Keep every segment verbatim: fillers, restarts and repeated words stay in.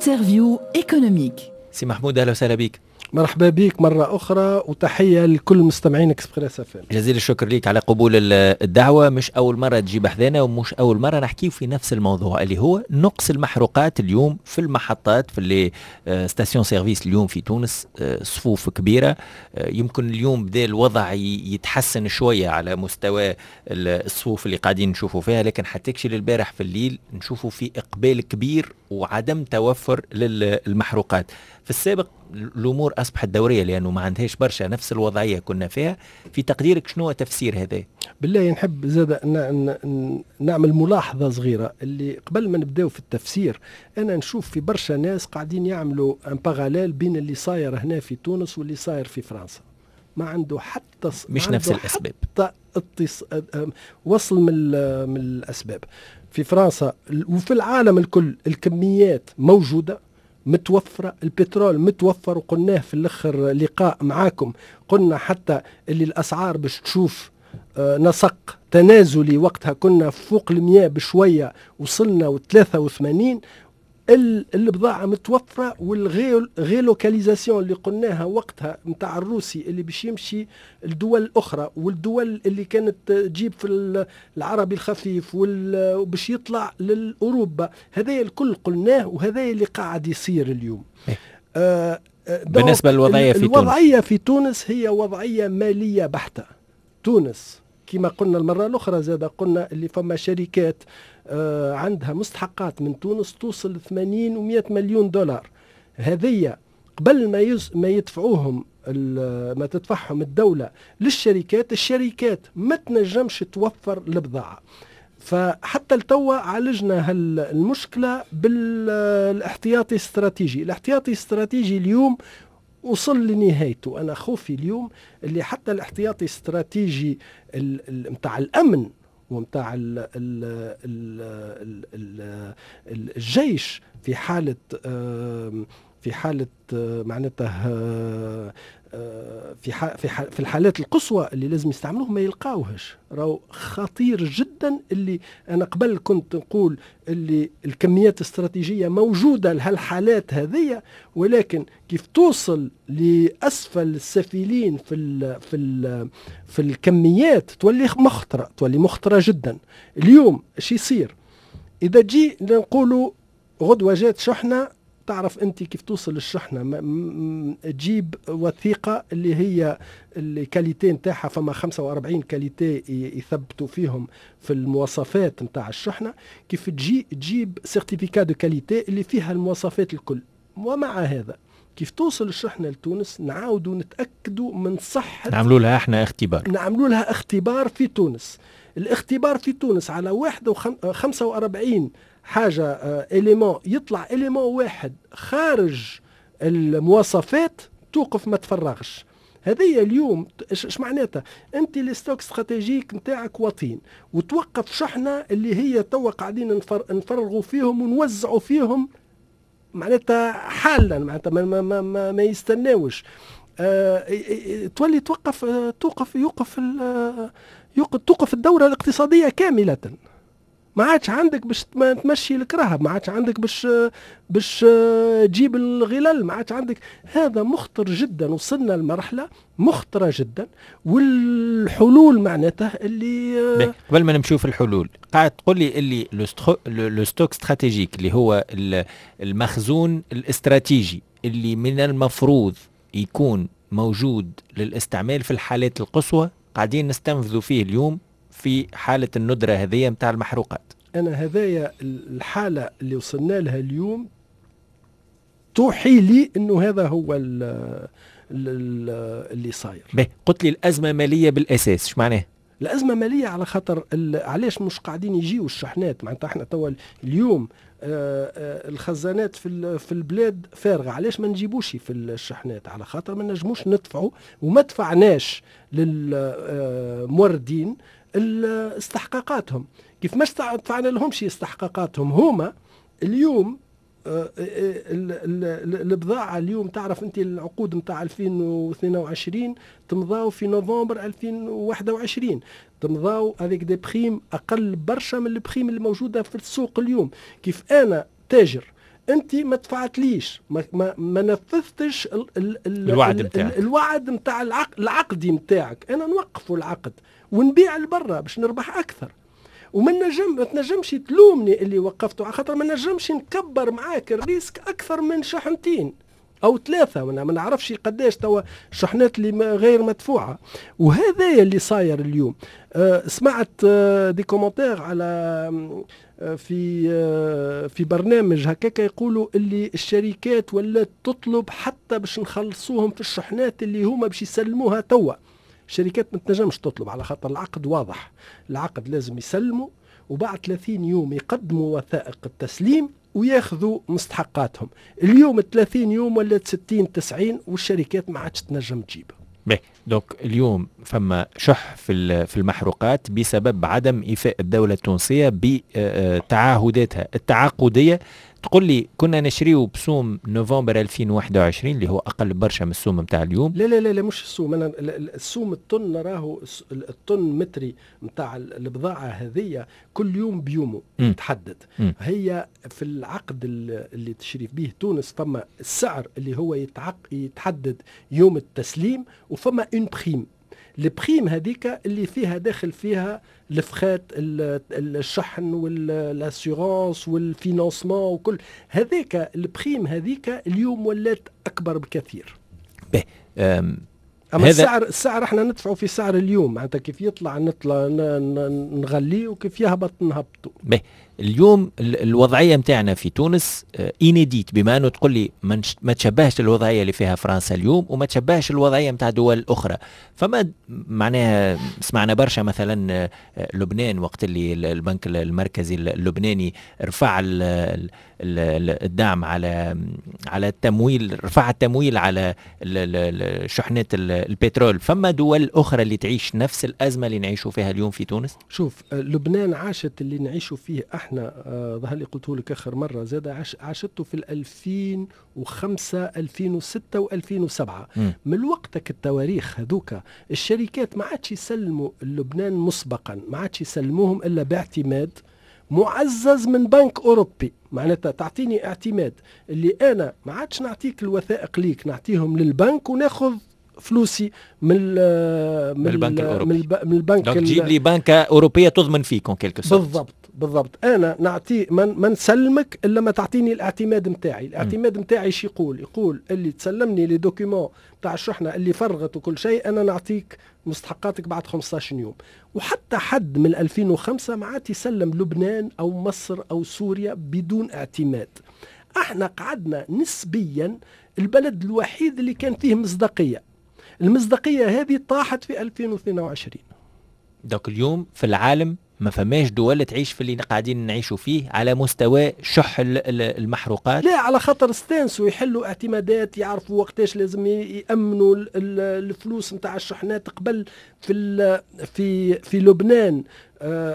انترفيو ايكونوميك. سي محمود، اهلا وسهلا بك. مرحبا بك مرة أخرى وتحية لكل مستمعين إكسبريس اف ام. جزيل الشكر ليك على قبول الدعوة. مش أول مرة تجيب حذانا ومش أول مرة نحكي في نفس الموضوع اللي هو نقص المحروقات اليوم في المحطات، في اللي ستاسيون سيرفيس اليوم في تونس صفوف كبيرة. يمكن اليوم بدأ الوضع يتحسن شوية على مستوى الصفوف اللي قاعدين نشوفوا فيها، لكن حتكشي للبارح في الليل نشوفوا في إقبال كبير وعدم توفر للمحروقات. في السابق الأمور أصبحت دورية لأنه ما عندهاش برشا نفس الوضعية كنا فيها. في تقديرك شنو تفسير هذا؟ بالله نحب زاد نعمل ملاحظة صغيرة. اللي قبل ما نبداو في التفسير، أنا نشوف في برشا ناس قاعدين يعملوا ان باراليل بين اللي صاير هنا في تونس واللي صاير في فرنسا. ما عنده حتى مش نفس الأسباب، حتى اتص... وصل من, من الأسباب. في فرنسا وفي العالم الكل الكميات موجودة متوفرة، البترول متوفر، وقلناه في الاخر لقاء معاكم، قلنا حتى اللي الأسعار باش تشوف آه نسق تنازلي. وقتها كنا فوق المياه بشوية، وصلنا وثلاثة وثمانين. البضاعة متوفرة، والغيلوكاليزاسيون اللي قلناها وقتها متاع الروسي اللي باش يمشي الدول الأخرى، والدول اللي كانت تجيب في العربي الخفيف وباش يطلع للأوروبا، هذا الكل قلناه، وهذا اللي قاعد يصير اليوم. آه بالنسبة للوضعية في تونس، الوضعية في تونس هي وضعية مالية بحتة. تونس كما قلنا المرة الأخرى، زاد قلنا اللي فما شركات آه عندها مستحقات من تونس توصل ثمانين ومئة مليون دولار. هذه قبل ما يز ما يدفعوهم ما تدفعهم الدولة للشركات، الشركات ما تنجمش توفر البضاعة. فحتى التوا عالجنا هالمشكلة بالاحتياطي الاستراتيجي. الاحتياطي الاستراتيجي اليوم وصل لنهايته. أنا خوفي اليوم اللي حتى الاحتياطي الاستراتيجي متاع الأمن ومتاع الجيش في حالة في حالة معناتها في في في الحالات القصوى اللي لازم يستعملوه ما يلقاوهش. راهو خطير جدا. اللي أنا قبل كنت نقول اللي الكميات الاستراتيجية موجودة لهالحالات هذه، ولكن كيف توصل لأسفل السفلين في ال في ال في الكميات تولي مخطرة، تولي مخطرة جدا. اليوم ايش يصير إذا جي نقولوا غدوة جات شحنة؟ تعرف أنت كيف توصل الشحنة؟ تجيب وثيقة اللي هي الكاليتي نتاعها، فما خمسة وأربعين كاليتي يثبتوا فيهم في المواصفات نتاع الشحنة. كيف تجي تجيب سيرتيفيكا دو كاليتي اللي فيها المواصفات الكل. ومع هذا كيف توصل الشحنة لتونس نعاودوا نتأكدوا من صحة، نعملوا لها احنا اختبار نعملوا لها اختبار في تونس. الاختبار في تونس على واحد وخمسة وأربعين حاجة إليمون، يطلع إليمون واحد خارج المواصفات توقف ما تفرغش. هذه اليوم ايش معناتها؟ انت الاستوك استراتيجيك نتاعك وطين، وتوقف شحنة اللي هي توا قاعدين نفر نفرغوا فيهم ونوزعوا فيهم معناتها حالا، معناتها ما, ما, ما, ما يستناوش. أه تولي توقف توقف يوقف توقف الدورة الاقتصادية كاملة. ما عادش عندك باش تمشي الكرهب، ما عادش عندك باش باش تجيب الغلال، ما عادش عندك. هذا مخطر جدا. وصلنا لمرحلة مخطرة جدا. والحلول معناته اللي قبل ما نمشي في الحلول، قاعد تقول لي اللي لو ستوك استراتيجيك اللي هو المخزون الاستراتيجي اللي من المفروض يكون موجود للاستعمال في الحالات القصوى، قاعدين نستنفذوا فيه اليوم في حالة الندرة هذه متاع المحروقات. أنا هذايا الحالة اللي وصلنا لها اليوم توحي لي إنه هذا هو ال ال اللي صاير. به قلت لي الأزمة مالية بالأساس، شو معناه؟ الأزمة مالية على خاطر علاش مش قاعدين يجيوا الشحنات. معناتها احنا توا اليوم آآ آآ الخزانات في في البلاد فارغة. علاش ما نجيبوش في الشحنات؟ على خاطر ما نجموش ندفعوا، وما دفعناش للموردين استحقاقاتهم. كيف ما دفعنا لهمش استحقاقاتهم هما اليوم. البضاعة اليوم تعرف انت العقود متاع ألفين واثنين وعشرين تمضاو في نوفمبر ألفين وواحد وعشرين، تمضاو هذيك دي بخيم اقل برشا من البخيم اللي موجودة في السوق اليوم. كيف انا تاجر انت ما دفعتليش، ما, ما, ما نفذتش ال ال ال الوعد ال متاعك. الوعد متاع العقد العقدي متاعك، انا نوقفوا العقد ونبيع لبرا باش نربح اكثر. وما نجم ما تنجمش تلومني اللي وقفته، على خاطر ما نجمش نكبر معاك الريسك اكثر من شحنتين او ثلاثه، ما نعرفش قداش توا الشحنات اللي غير مدفوعه. وهذا اللي صاير اليوم. أه سمعت أه دي كومنتير على أه في أه في برنامج هكاك يقولوا اللي الشركات ولات تطلب حتى باش نخلصوهم في الشحنات اللي هما باش يسلموها توا. الشركات ما تنجمش تطلب على خاطر العقد واضح، العقد لازم يسلموا وبعد ثلاثين يوم يقدموا وثائق التسليم وياخذوا مستحقاتهم. اليوم ثلاثين يوم ولا ستين تسعين والشركات ما عادش تنجم تجيبها. باهي دونك اليوم فما شح في في المحروقات بسبب عدم إيفاء الدولة التونسية بتعهداتها التعاقدية. تقول لي كنا نشريو بسوم نوفمبر ألفين وواحد وعشرين اللي هو أقل برشا من السوم متاع اليوم. لا لا لا, لا مش السوم، أنا السوم الطن نراه الطن متري متاع البضاعة هذه كل يوم بيومه يتحدد. م. هي في العقد اللي تشري به تونس فما السعر اللي هو يتعق يتحدد يوم التسليم، وفما اون بريم. البريم هذيك اللي فيها داخل فيها الفخات الشحن والاسيورانس والفينانسمون وكل هذيك. البريم هذيك اليوم ولات اكبر بكثير. به اما السعر السعر احنا ندفعوا في سعر اليوم، معناتها كيف يطلع نطلع نغليه وكيف يهبط نهبطه. به اليوم الوضعيه متاعنا في تونس انيديت، بما انه تقول لي ما تشبهش الوضعيه اللي فيها فرنسا اليوم وما تشبهش الوضعيه متاع دول اخرى. فما معناها سمعنا برشا مثلا لبنان وقت اللي البنك المركزي اللبناني رفع الدعم على على التمويل، رفع التمويل على شحنات البترول. فما دول اخرى اللي تعيش نفس الازمه اللي نعيشوا فيها اليوم في تونس. شوف لبنان عاشت اللي نعيشوا فيه احنا، آه ظهر لي قلته لك اخر مره زاد عاش عاشته في ألفين وخمسة ألفين وستة وألفين وسبعة. م. من وقتك التواريخ هذوك الشركات ما عادش يسلموا لبنان مسبقا، ما عادش يسلموهم الا باعتماد معزز من بنك اوروبي. معناتها تعطيني اعتماد اللي انا ما عادش نعطيك الوثائق ليك، نعطيهم للبنك وناخذ فلوسي من من البنك الاوروبي، من البنك. تجيب لي بنكه اوروبيه تضمن فيك اون كيلكو سورت. بالضبط بالضبط. انا نعطي من, من سلمك الا ما تعطيني الاعتماد نتاعي. الاعتماد نتاعي ايش يقول؟ يقول اللي تسلمني لي دوكيومون تاع الشحنه اللي فرغت وكل شيء انا نعطيك مستحقاتك بعد خمسة عشر يوم. وحتى حد من ألفين وخمسة ما عاد يسلم لبنان او مصر او سوريا بدون اعتماد. احنا قعدنا نسبيا البلد الوحيد اللي كان فيه مصداقيه. المصداقيه هذه طاحت في ألفين واثنين وعشرين. دوك اليوم في العالم ما فماش دول تعيش في اللي قاعدين نعيشوا فيه على مستوى شح المحروقات. لا، على خاطر استانسوا يحلوا اعتمادات، يعرفوا وقتاش لازم يأمنوا الفلوس نتاع الشحنات. قبل في في في لبنان آه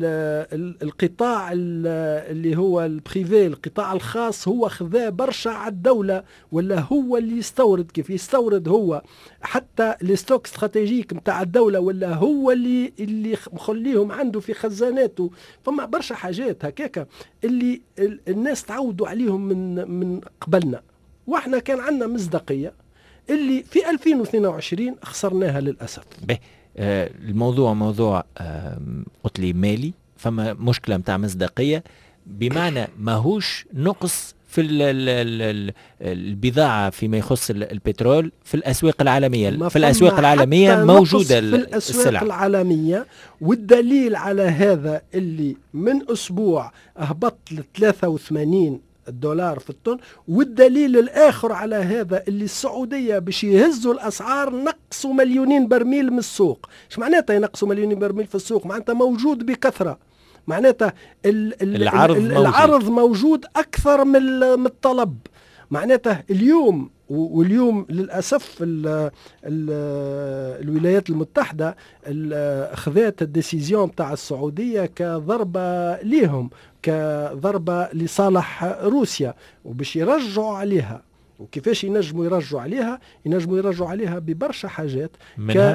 القطاع اللي هو البريفي، القطاع الخاص هو خذاه برشا على الدولة، ولا هو اللي يستورد. كيف يستورد هو حتى الستوك استراتيجيك نتاع الدولة، ولا هو اللي اللي مخليهم عنده في خزاناته. فما برشا حاجات هكاك اللي الناس تعودوا عليهم من من قبلنا، واحنا كان عندنا مصداقية اللي في ألفين واثنين وعشرين خسرناها للأسف. به آه الموضوع موضوع آه قلت لي مالي، فما مشكلة متاع مصداقية، بمعنى ماهوش نقص في ال ال ال البضاعة فيما يخص البترول في الأسواق العالمية. في الأسواق العالمية موجودة في الأسواق العالمية، والدليل على هذا اللي من أسبوع أهبط ل ثلاثة وثمانين الدولار في الطن. والدليل الآخر على هذا اللي السعودية باش يهزوا الأسعار نقصوا مليونين برميل من السوق. ايش معناتها ينقصوا مليونين برميل في السوق؟ معناتها موجود بكثرة، معناتها ال ال العرض, ال العرض موجود أكثر من الطلب. معناتها اليوم واليوم للأسف ال ال الولايات المتحدة أخذت الديسيزيون تاع السعودية كضربة ليهم، كضربة لصالح روسيا، وباش يرجعوا عليها. وكيفاش ينجموا يرجعوا عليها؟ ينجموا يرجعوا عليها ببرشا حاجات، منها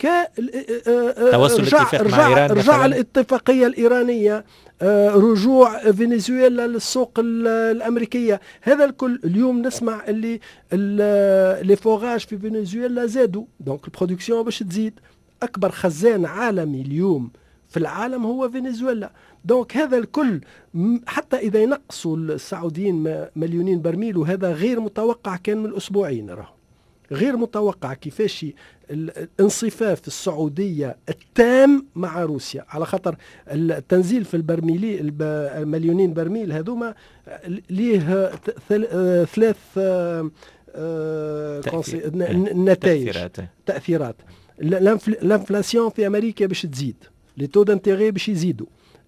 ك توصل رجع اتفاق مع رجع, إيران رجع الاتفاقية الإيرانية، رجوع فنزويلا للسوق الأمريكية. هذا الكل اليوم نسمع اللي لي فوراج في فنزويلا زادوا، دونك البرودكسيون باش تزيد. أكبر خزان عالمي اليوم في العالم هو فنزويلا. دونك هذا الكل حتى إذا ينقصوا السعوديين مليونين برميل، وهذا غير متوقع، كان من أسبوعين راه غير متوقع كيفاش الانصفاف السعودية التام مع روسيا، على خاطر التنزيل في البرميلي المليونين برميل هذوما ليه ثلاث نتائج تأثيرات. الانفلاسيون في أمريكا باش تزيد، لي تو دانتيغي باش يزيدوا،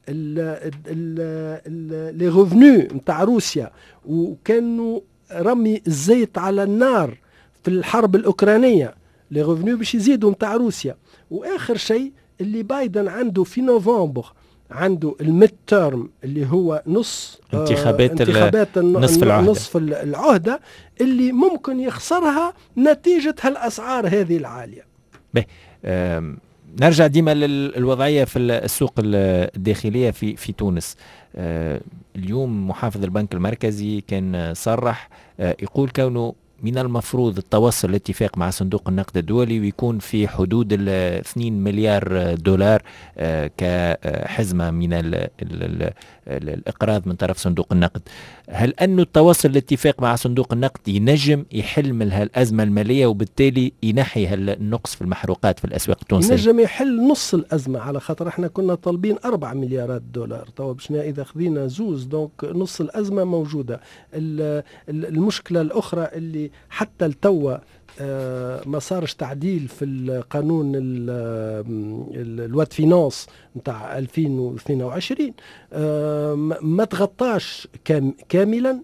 لي ريفونو نتاع روسيا، وكانوا رمي الزيت على النار في الحرب الأوكرانية، لي ريفونو باش يزيدوا نتاع روسيا. وآخر شيء اللي بايدن عنده في نوفمبر، عنده الميد تيرم اللي هو نص انتخابات, آه انتخابات نصف العهدة. نصف العهدة اللي ممكن يخسرها نتيجة هالأسعار هذه العالية. به نرجع ديما للوضعية في السوق الداخلية في في تونس. اليوم محافظ البنك المركزي كان صرح يقول كونه من المفروض التوصل لاتفاق مع صندوق النقد الدولي ويكون في حدود ال اثنين مليار دولار كحزمة من ال ال ال الإقراض من طرف صندوق النقد. هل أنه التوصل لاتفاق مع صندوق النقد ينجم يحل من هالأزمة المالية وبالتالي ينحي هالنقص في المحروقات في الأسواق التونسية؟ ينجم يحل نص الأزمة، على خاطر احنا كنا طالبين أربع مليارات دولار، طبعا بشنا إذا خذينا زوز دونك نص الأزمة موجودة. المشكلة الأخرى اللي حتى التوى آه ما صارش تعديل في القانون الواد فينانس نتاع ألفين واثنين وعشرين، آه ما تغطاش كام كاملا.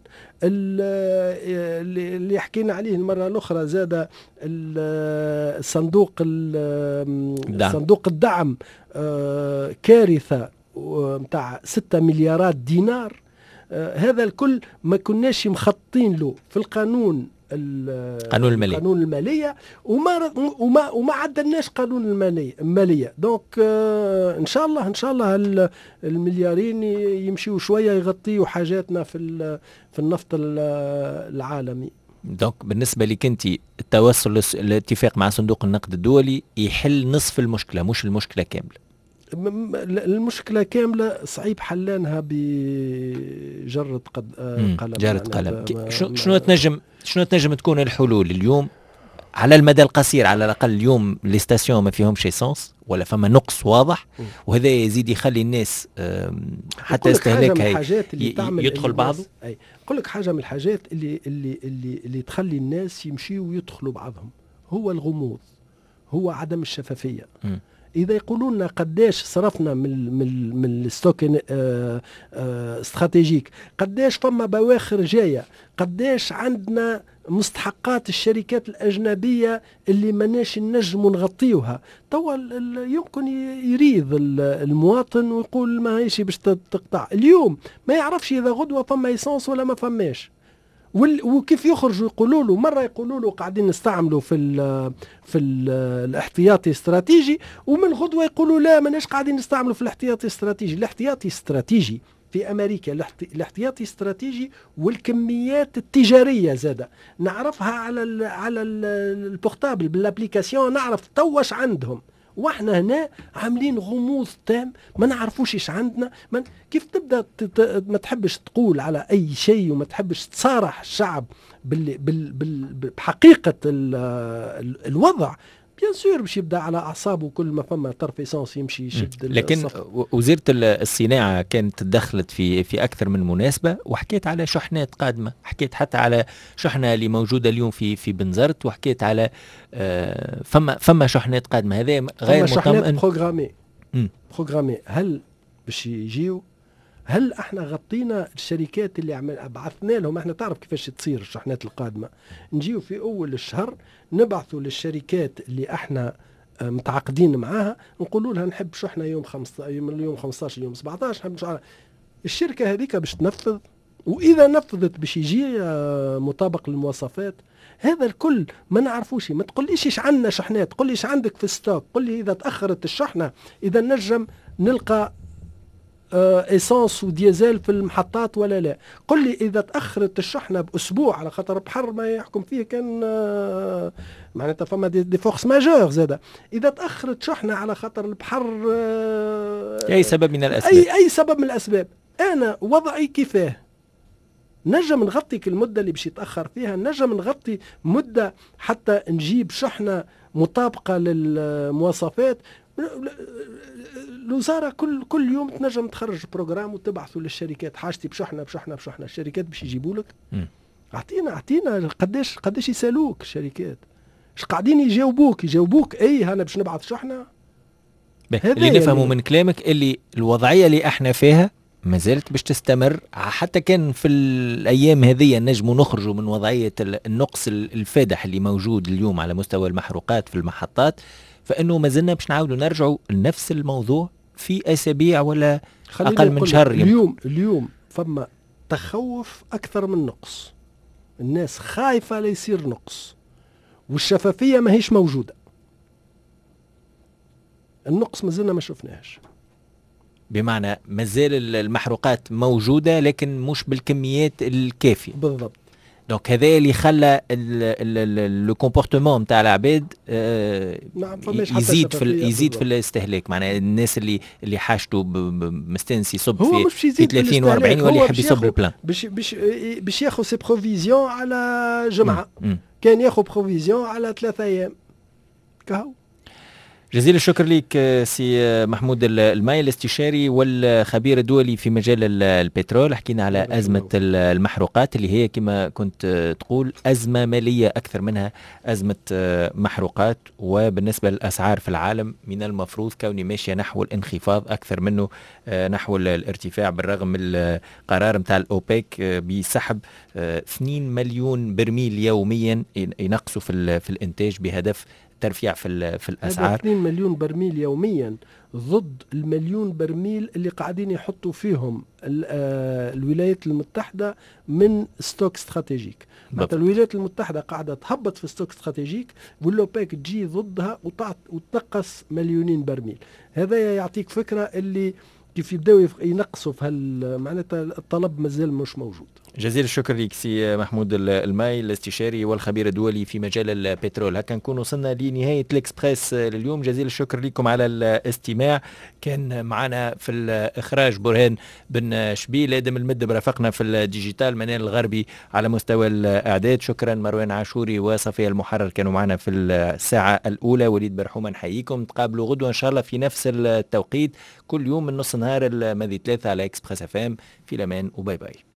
اللي حكينا عليه المرة الأخرى زاد الصندوق الدعم. صندوق الدعم آه كارثة نتاع ستة مليارات دينار. آه هذا الكل ما كناش مخطين له في القانون قانون المالية قانون المالية وما وما وما عدلناش قانون المالية المالية دونك آه ان شاء الله ان شاء الله المليارين يمشيوا شوية يغطيوا حاجاتنا في في النفط العالمي. دونك بالنسبة لك انت التوصل للاتفاق مع صندوق النقد الدولي يحل نصف المشكلة مش المشكلة كاملة؟ المشكلة كاملة صعيب حلانها بجرد قد قلم. جرد قلم. شنو تنجم شنو تنجم تكون الحلول اليوم على المدى القصير؟ على الأقل اليوم ليستاسيون ما فيهمش ايسانس ولا فما نقص واضح، وهذا يزيد يخلي الناس حتى استهلاكها يدخل بعضه. أي أقول لك حاجة من الحاجات اللي اللي اللي اللي تخلي الناس يمشيوا ويدخلوا بعضهم هو الغموض، هو عدم الشفافية. م. إذا يقولون لنا قداش صرفنا من من من الستوك اه اه استراتيجيك، قداش فما بواخر جاية، قداش عندنا مستحقات الشركات الأجنبية اللي مناش نجموا نغطيوها، توا يمكن يريض المواطن ويقول ما هيش باش تقطع. اليوم ما يعرفش إذا غدوة فما ايسانس ولا ما فماش، وكيف يخرجوا يقولوا له مرة يقولوا له قاعدين نستعملوا في ال في ال الاحتياطي الاستراتيجي، ومن غدوة يقولوا لا ماناش قاعدين نستعملوا في الاحتياطي الاستراتيجي. الاحتياطي الاستراتيجي في أمريكا الاحتياطي الاستراتيجي والكميات التجارية زادة نعرفها على ال على البورتابل بالابليكاسيون، نعرف توش عندهم، واحنا هنا عاملين غموض تام ما نعرفوش ايش عندنا. من كيف تبدا ما تحبش تقول على اي شيء وما تحبش تصارح الشعب بال بال بال بحقيقه ال الوضع، بيان سور باش يبدا على اعصابه كل ما فما طرف ايسانس يمشي يشد. لكن وزيره الصناعه كانت تدخلت في في اكثر من مناسبه وحكيت على شحنات قادمه، حكيت حتى على شحنه اللي موجوده اليوم في في بنزرت، وحكيت على آه فما فما شحنات قادمه. هذا غير مطمئن. بروغرامي بروغرامي هل باش يجيو؟ هل احنا غطينا الشركات اللي عمل بعثنا لهم؟ احنا تعرف كيفاش تصير الشحنات القادمه، نجيو في اول الشهر نبعثوا للشركات اللي احنا متعاقدين معاها نقولوا لها نحب شحنه يوم خمسة يوم اليوم خمسة عشر يوم سبعة عشر نحب شحنة. الشركه هذيك باش تنفذ واذا نفذت باش يجي آه، مطابق للمواصفات. هذا الكل ما نعرفوش. ما تقوليش ايش عندنا شحنات، قل لي ايش عندك في الستوك، قل لي اذا تاخرت الشحنه اذا نجم نلقى آه ايسانس وديزل في المحطات ولا لا. قل لي اذا تاخرت الشحنه باسبوع، على خاطر بحر ما يحكم فيه كان آه معناتها فما دي, دي فورس ماجور زاده. اذا تاخرت شحنه على خاطر البحر آه اي سبب من الاسباب، اي اي سبب من الاسباب، انا وضعي كيفاه؟ نجم نغطي المدة اللي باش يتأخر فيها، نجم نغطي مدة حتى نجيب شحنة مطابقة للمواصفات. الوزارة كل كل يوم تنجم تخرج بروجرام وتبعثوا للشركات حاجتي بشحنة بشحنة بشحنة. الشركات باش يجيبوا لك. اعطينا اعطينا قداش قداش يسالوك الشركات، اش قاعدين يجاوبوك يجاوبوك اي انا باش نبعث شحنة. اللي نفهمه من كلامك اللي الوضعية اللي احنا فيها ما زالت باش تستمر، حتى كان في الأيام هذه نجموا نخرجوا من وضعية النقص الفادح اللي موجود اليوم على مستوى المحروقات في المحطات، فإنه ما زلنا باش نعاودوا نرجعوا لنفس الموضوع في أسابيع ولا أقل من شهر. اليوم اليوم فما تخوف أكثر من نقص، الناس خايفة ليصير نقص، والشفافية ما هيش موجودة. النقص ما زلنا ما شفناهش، بمعنى مازال المحروقات موجودة لكن مش بالكميات الكافية. بالضبط. دونك هذا اللي خلى لو كومبورتمون نتاع العباد آه نعم يزيد في يزيد في الاستهلاك. معناها الناس اللي اللي حاجته مستنس يصب في في ثلاثين وأربعين واللي يحب يصب البلان باش باش باش ياخذ سي بروفيزيون على جمعة. م. م. كان ياخذ بروفيزيون على ثلاثة أيام كهو. جزيل الشكر لك سي محمود الماي، الاستشاري والخبير الدولي في مجال البترول. حكينا على أزمة المحروقات اللي هي كما كنت تقول أزمة مالية أكثر منها أزمة محروقات، وبالنسبة للأسعار في العالم من المفروض كوني ماشية نحو الانخفاض أكثر منه نحو الارتفاع، بالرغم من القرار متاع الأوبيك بسحب اثنين مليون برميل يوميا ينقصوا في, في الإنتاج بهدف ترفيع في في الاسعار. اثنين مليون برميل يوميا ضد المليون برميل اللي قاعدين يحطوا فيهم الولايات المتحده من ستوك استراتيجيك. مثلا الولايات المتحده قاعده تهبط في ستوك استراتيجيك والأوبك تجي ضدها وتنقص مليونين برميل. هذا يعطيك فكره اللي كيف يبداو ينقصوا في معناتها الطلب مازال مش موجود. جزيل الشكر لك سي محمود الماي، الاستشاري والخبير الدولي في مجال البترول. هكا نكون وصلنا لنهاية الإكسبريس لليوم. جزيل الشكر لكم على الاستماع. كان معنا في الإخراج برهان بن شبيل، آدم المد برافقنا في الديجيتال منال الغربي على مستوى الإعداد. شكرا مروان عاشوري وصفية المحرر كانوا معنا في الساعة الأولى. وليد برحومة نحييكم، تقابلوا غدوة إن شاء الله في نفس التوقيت كل يوم من نص نهار الماضي ثلاثة على إكسبريس اف ام. في الأمان وباي باي.